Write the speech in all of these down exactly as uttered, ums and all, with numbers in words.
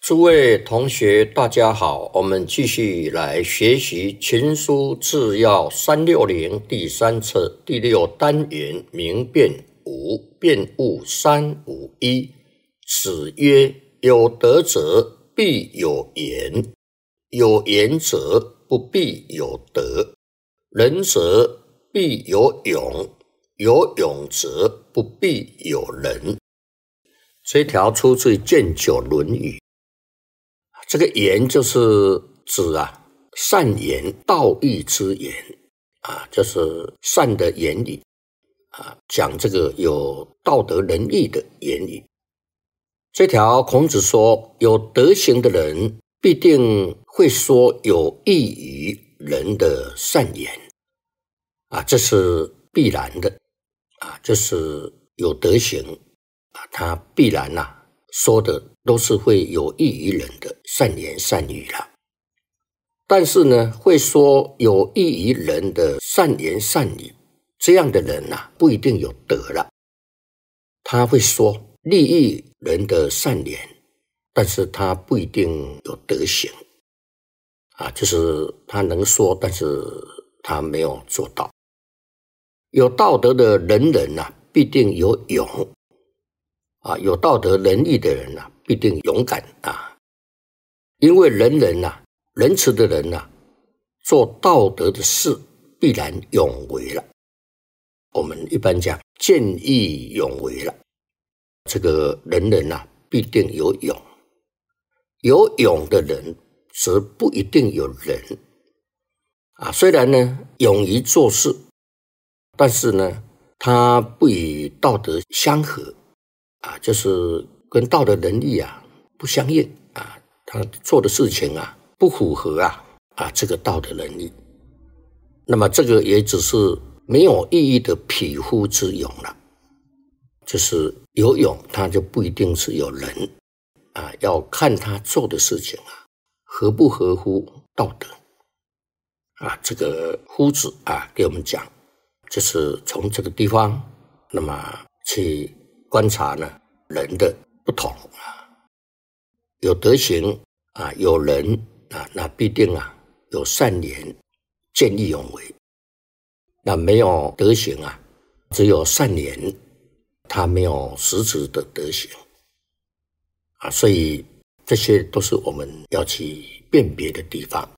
诸位同学大家好，我们继续来学习群书治要三六零第三册第六单元明辨五辨务三五一。子曰：有德者必有言，有言者不必有德，仁者必有勇，有勇者不必有仁。这条出自于卷九论语。这个言就是指啊善言道义之言啊，就是善的言语啊，讲这个有道德仁义的言语。这条孔子说，有德行的人必定会说有益于人的善言啊，这是必然的啊，这是有德行啊，他必然呐、啊、说的都是会有益于人的善言善语啦。但是呢，会说有益于人的善言善语，这样的人啊，不一定有德了。他会说利益人的善言，但是他不一定有德行啊，就是他能说，但是他没有做到。有道德的仁人啊，必定有勇啊，有道德仁义的人啊，必定勇敢啊。因为仁人啊，仁慈的人啊，做道德的事必然勇为了。我们一般讲见义勇为了，这个仁人啊，必定有勇。有勇的人则不一定有仁啊。虽然呢勇于做事，但是呢他不与道德相合啊，就是跟道德仁义啊不相应啊，他做的事情啊不符合啊啊这个道德仁义。那么这个也只是没有意义的匹夫之勇了，就是有勇他就不一定是有仁啊，要看他做的事情啊合不合乎道德啊。这个夫子啊给我们讲，就是从这个地方那么去观察呢人的不同啊，有德行啊，有仁啊，那必定啊有善言，见义勇为。那没有德行啊，只有善言，他没有实质的德行啊，所以这些都是我们要去辨别的地方。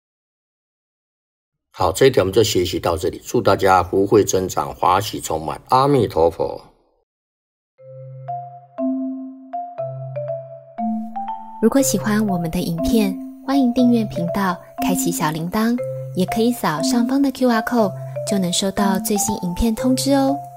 好，这一条我们就学习到这里，祝大家福慧增长，欢喜充满，阿弥陀佛。 如果喜欢我们的影片，欢迎订阅频道，开启小铃铛，也可以扫上方的 Q R code， 就能收到最新影片通知哦。